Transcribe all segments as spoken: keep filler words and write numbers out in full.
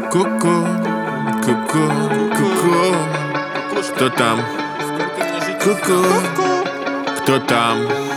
Ку-ку, ку-ку, ку-ку. Кто там? Ку-ку, кто там?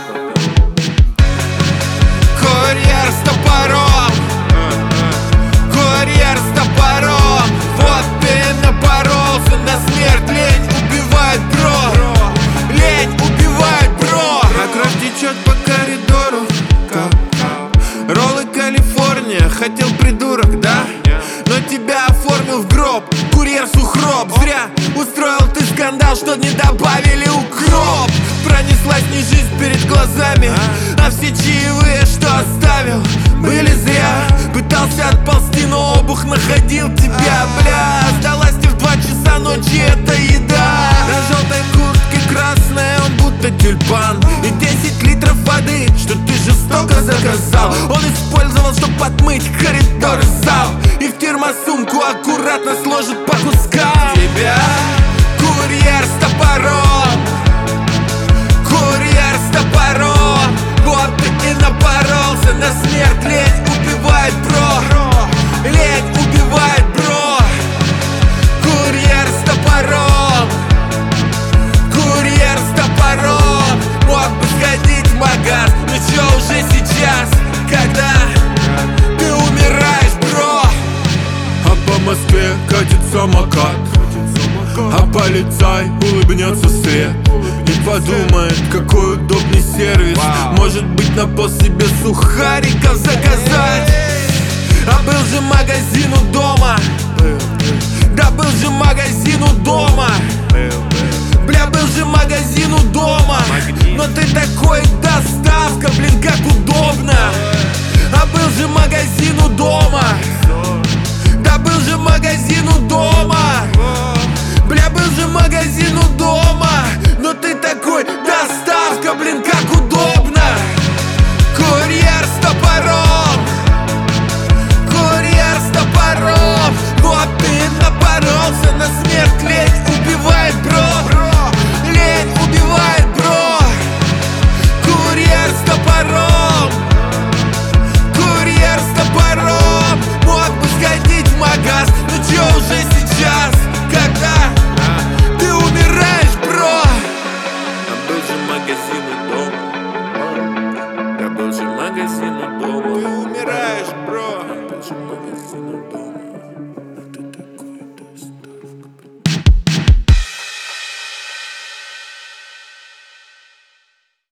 Курьер с топором, курьер с топором. Вот ты напоролся на смерть. Лень убивает, бро. Лень убивает, бро. А кровь течет по коридору. Роллы Калифорния. Хотел придурок, да? Но тебя оформил в гроб курьер Сухроб. Зря устроил ты скандал, что не добавили укроп. Пронеслась не жизнь перед глазами, а все чаевые, что оставил, были зря. Пытался отползти, но обух находил тебя, бля. Сдалась тебе в два часа ночи, это еда. На желтой куртке красная, он будто тюльпан. И десять литров воды, что ты жестоко заказал, он использовал, чтоб отмыть коридор и зал. И в термосумку аккуратно сложит по кускам. Тебя курьер с топором, курьер с топором. Вот ты и напоролся на смерть. Лень убивает, бро. Лень убивает, бро. Курьер с топором, курьер с топором. Мог бы сходить в магаз, но чё уже сейчас, когда ты умираешь, бро. А по Москве катит самокат, а полицай улыбнется вслед и подумает, какой удобный сервис. Может быть, на пост себе сухариков заказать. А был же магазин у дома, да был же магазин у дома. Бля, был же магазин у дома. Но ты такой, доставка, блин, как удобно.